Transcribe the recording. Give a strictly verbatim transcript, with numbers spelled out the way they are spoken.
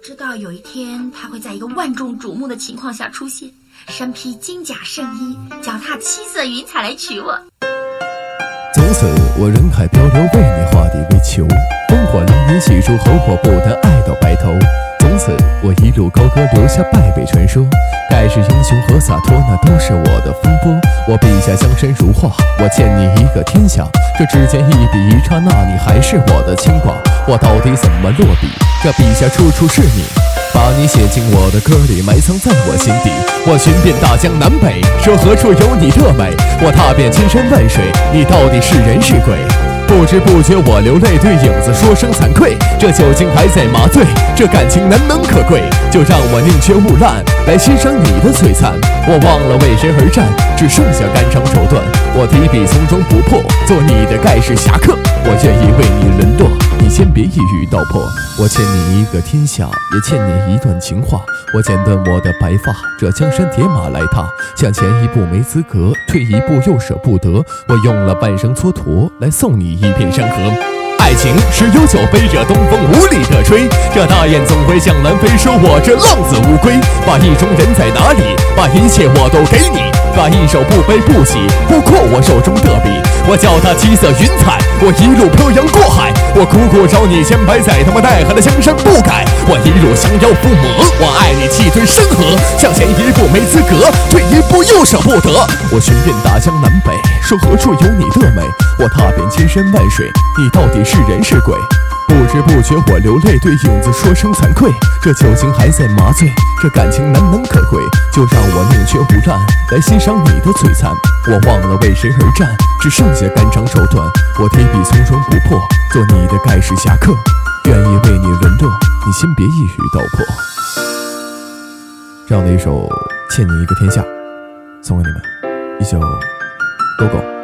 知道有一天他会在一个万众瞩目的情况下出现，身披金甲圣衣，脚踏七色云彩来娶我。 从此我人海漂流，为你画地为球，烽火连绵细数后，我不得爱到白头。从此我一路高歌，留下败北传说。盖世英雄和洒脱，那都是我的风波。我笔下江山如画，我欠你一个天下。这之间一笔一刹那，你还是我的牵挂。我到底怎么落笔？这笔下处处是你，把你写进我的歌里，埋藏在我心底。我寻遍大江南北，说何处有你的美。我踏遍千山万水，你到底是人是鬼？不知不觉我流泪，对影子说声惭愧。这酒精还在麻醉，这感情难能可贵。就让我宁缺毋滥，来欣赏你的璀璨。我忘了为谁而战，只剩下肝肠手段。我提笔从中不破，做你的盖世侠客。我愿意为你沦落，你先别一语道破。我欠你一个天下，也欠你一段情话。我剪断我的白发，这江山铁马来踏。向前一步没资格，退一步又舍不得。我用了半生蹉跎，来送你一片山河。爱情是有酒杯，这东风无力的吹。这大雁总会向南飞，说我这浪子无归。把意中人在哪里？把一切我都给你。把一手不悲不喜，不过我手中的笔。我脚踏七色云彩，我一路漂洋过海。我苦苦找你千百载，他妈奈何的江山不改。我一路降妖伏魔，我爱你气吞山河。向前一步没资格，退一步又舍不得。我寻遍大江南北，说何处有你的美。我踏遍千山万水，你到底是人是鬼？不知不觉我流泪，对影子说声惭愧。这酒精还在麻醉，这感情难能可贵。就让我宁缺毋滥，来欣赏你的璀璨。我忘了为谁而战，只剩下肝肠手段。我提笔从容不破，做你的盖世侠客。愿意为你沦落，你先别一语道破。这样的一首《欠你一个天下》，送给你们，一首《狗狗》。